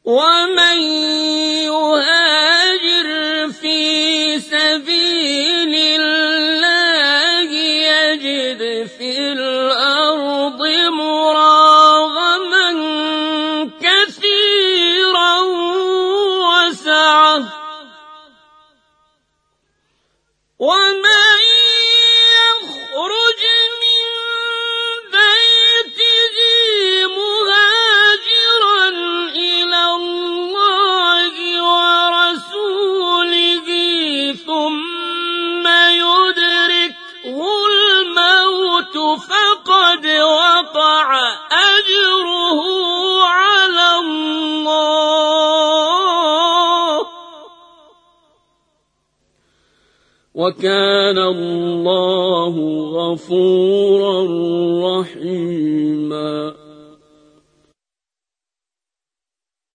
ومن يهاجر في سبيل الله يجد في الأرض مراغما كثيرا وسعة ومن يخرج من بيته مهاجرا إلى الله ورسوله ثم يدركه الموت فقد وقع أجره على الله وكان الله غفورا رحيما.